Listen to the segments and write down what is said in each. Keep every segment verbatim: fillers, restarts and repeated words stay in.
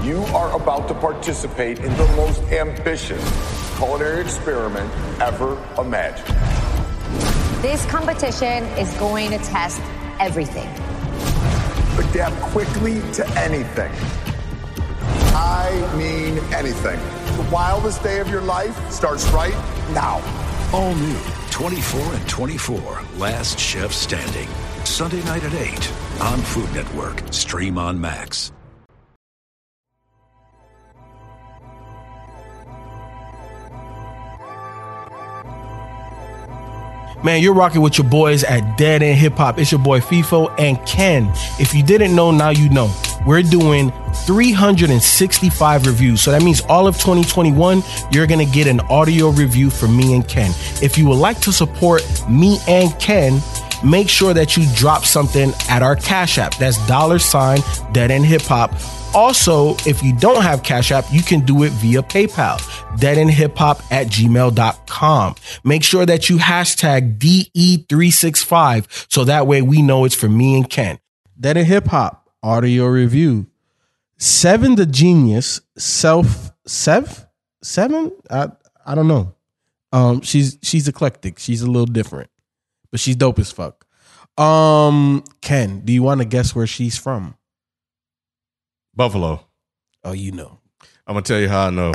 You are about to participate in the most ambitious culinary experiment ever imagined. This competition is going to test everything. Adapt quickly to anything. I mean anything. The wildest day of your life starts right now. All new twenty-four and twenty-four, Last Chef Standing. Sunday night at eight on Food Network. Stream on Max. Man, you're rocking with your boys at Dead End Hip Hop. It's your boy FIFO and Ken. If you didn't know, now you know. We're doing three hundred sixty-five reviews. So that means all of twenty twenty-one, you're going to get an audio review from me and Ken. If you would like to support me and Ken, make sure that you drop something at our Cash App. That's dollar sign Dead End Hip Hop. Also, if you don't have Cash App, you can do it via PayPal, deadendhiphop at gmail dot com. Make sure that you hashtag D E three sixty-five so that way we know it's for me and Ken. Dead End Hip Hop audio review. Seven the Genius, self, Sev? Seven? I, I don't know. Um, she's she's eclectic. She's a little different, but she's dope as fuck. Um, Ken, do you want to guess where she's from? Buffalo. Oh, you know. I'm gonna tell you how I know.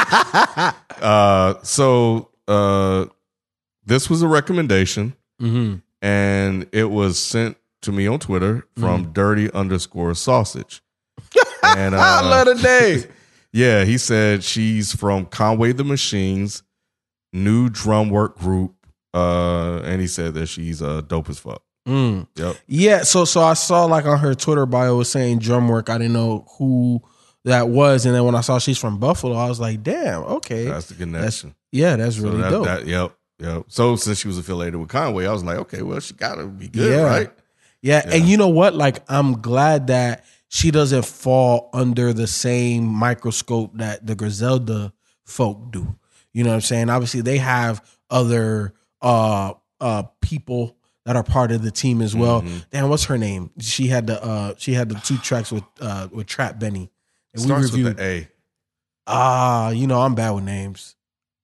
uh, so uh, this was a recommendation, Mm-hmm. and it was sent to me on Twitter from Mm-hmm. Dirty underscore Sausage. And uh, I love the name. yeah, he said she's from Conway the Machine's new drum work group, uh, and he said that she's uh, dope as fuck. Mm. Yep. Yeah, so so I saw like on her Twitter bio it was saying drum work. I didn't know who that was, and then when I saw she's from Buffalo, I was like, damn, okay, That's the connection. yeah, that's So really that- dope. that- yep, yep. So since she was affiliated with Conway, I was like, okay, well, she gotta be good, Yeah. right? yeah. Yeah. And you know what? Like, I'm glad that she doesn't fall under the same microscope that the Griselda folk do. You know what I'm saying? Obviously, they have other uh uh people that are part of the team as well. Mm-hmm. Damn, what's her name? She had the uh she had the two tracks with uh with Trap Benny. And Starts we reviewed with the A. ah, you know, I'm bad with names.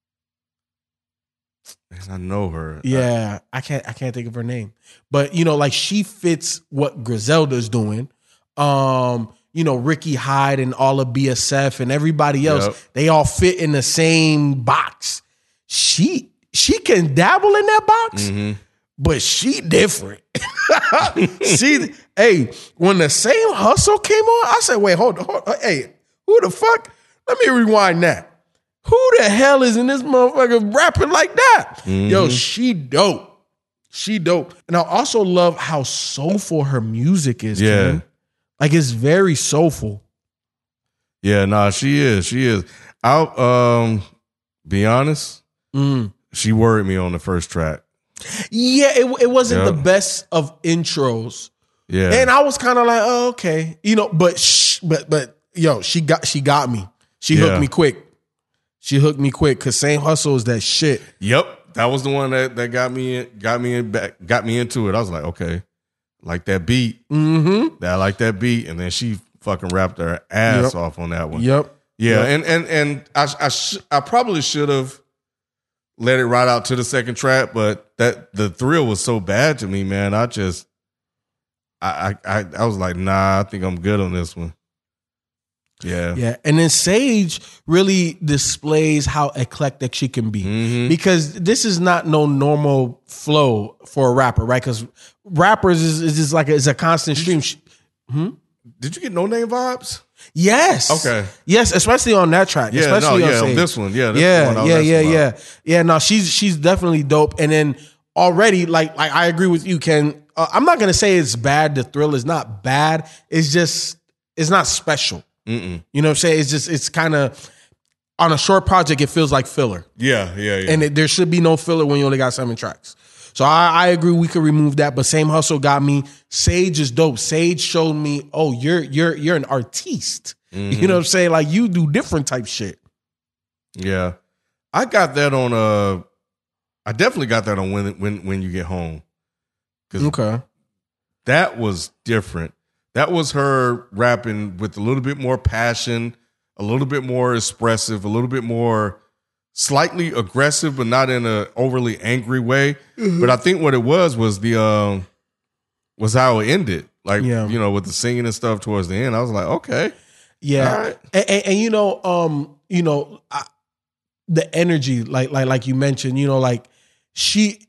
Man, I know her. Yeah, I can't I can't think of her name. But you know, like she fits what Griselda's doing. Um, you know, Ricky Hyde and all of B S F and everybody else, Yep. they all fit in the same box. She she can dabble in that box, Mhm. but she different. she hey, when the Same Hustle came on, I said, wait, hold on, hold on. Hey, who the fuck? Let me rewind that. Who the hell is in this motherfucker rapping like that? Yo, she dope. She dope. And I also love how soulful her music is. Yeah. Ken. Like it's very soulful. Yeah, nah, she is. She is. I'll um be honest, Mm. she worried me on the first track. Yeah, it, it wasn't Yep. the best of intros. Yeah. And I was kind of like, oh, okay. You know, but sh- but but yo, she got she got me. She Yeah. hooked me quick. She hooked me quick because Same Hustle is that shit. Yep. That was the one that, that got me in, got me in back, got me into it. I was like, okay, like that beat. Mm-hmm. That I like that beat. And then she fucking rapped her ass Yep. off on that one. Yep. Yeah. Yep. And and and I I, sh- I probably should have let it ride out to the second track, but that the thrill was so bad to me, man. I just I I I, I was like, nah, I think I'm good on this one. Yeah. Yeah. And then Sage really displays how eclectic she can be. Mhm. Because this is not no normal flow for a rapper, right? Because rappers is, is just like a, is a constant stream. She- Did you get No Name vibes? Yes. Okay. Yes, especially on that track. Yeah, especially no, on yeah, on Sage. this one. Yeah, this yeah, is the one I was yeah, asking yeah, about. yeah, yeah. No, she's she's definitely dope. And then already, like, like I agree with you, Ken. Uh, I'm not gonna say it's bad. The thrill is not bad. It's just it's not special. Mm-mm. You know what I'm saying? It's just it's kind of on a short project. It feels like filler, Yeah, yeah, yeah. and it, there should be no filler when you only got seven tracks. So I, I agree we could remove that. But Same Hustle got me. Sage is dope. Sage showed me, oh, you're you're you're an artiste. Mm-hmm. You know what I'm saying? Like you do different type shit. Yeah. I got that on uh I definitely got that on when when when you get home. Cuz Okay. that was different. that was her rapping with a little bit more passion, a little bit more expressive, a little bit more slightly aggressive, but not in a overly angry way. Mm-hmm. But I think what it was was the um, was how it ended. Like, yeah. you know, with the singing and stuff towards the end, I was like, okay. Yeah. Right. And, and, and, you know, um, you know, I, the energy, like, like, like you mentioned, you know, like she,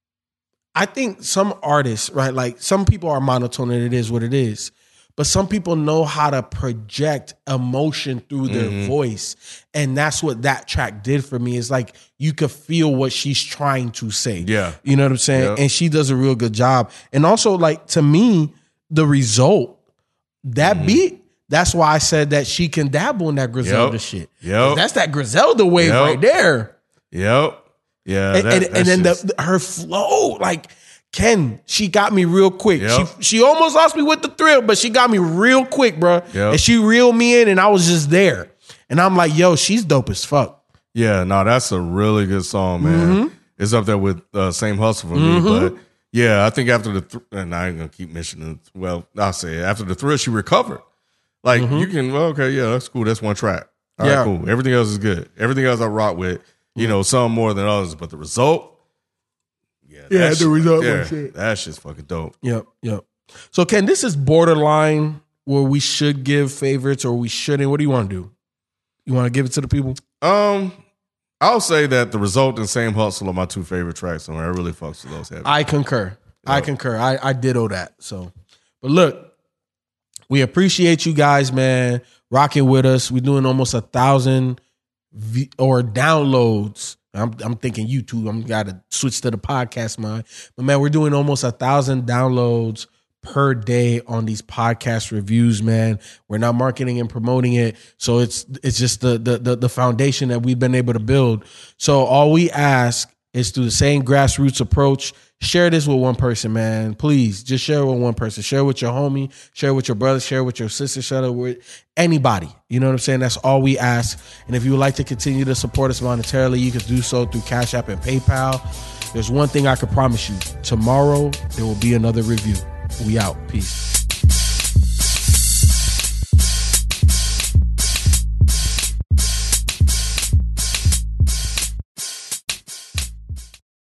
I think some artists, right? Like some people are monotone and it is what it is, but some people know how to project emotion through their mm-hmm. voice. And that's what that track did for me. Is like, you could feel what she's trying to say. Yeah. You know what I'm saying? Yeah. And she does a real good job. And also, like, to me, the result, that mm-hmm. beat, that's why I said that she can dabble in that Griselda yep. shit. Yep. That's that Griselda wave yep. right there. Yep. Yeah. And, that, and, and then just... the, her flow, like, Ken, she got me real quick. Yep. She she almost lost me with the thrill, but she got me real quick, bro. Yep. And she reeled me in, and I was just there. And I'm like, yo, she's dope as fuck. Yeah, no, that's a really good song, man. Mm-hmm. It's up there with uh, Same Hustle for mm-hmm. me. But yeah, I think after the, th- and I ain't going to keep mentioning it. Well, I'll say it. After the thrill, she recovered. Like, mm-hmm. you can, well, okay, yeah, that's cool. That's one track. All yeah. right, cool. Everything else is good. Everything else I rock with, you know, some more than others. But the result, yeah, yeah, the shit, result yeah, was shit. That shit's fucking dope. Yep, yep. So, Ken, this is borderline where we should give favorites or we shouldn't. What do you want to do? You want to give it to the people? Um, I'll say that the result and Same Hustle are my two favorite tracks. So I really fucks with those heavy. I concur. Yep. I concur. I, I ditto that. So, but look, we appreciate you guys, man, rocking with us. We're doing almost a thousand v- or downloads. I'm, I'm thinking YouTube. I'm got to switch to the podcast, man. But man, we're doing almost a thousand downloads per day on these podcast reviews, man. We're not marketing and promoting it, so it's it's just the the the, the foundation that we've been able to build. So all we ask is through the same grassroots approach. Share this with one person, man. Please, just share it with one person. Share it with your homie. Share it with your brother. Share it with your sister. Share it with anybody. You know what I'm saying? That's all we ask. And if you would like to continue to support us monetarily, you can do so through Cash App and PayPal. There's one thing I can promise you. Tomorrow, there will be another review. We out. Peace.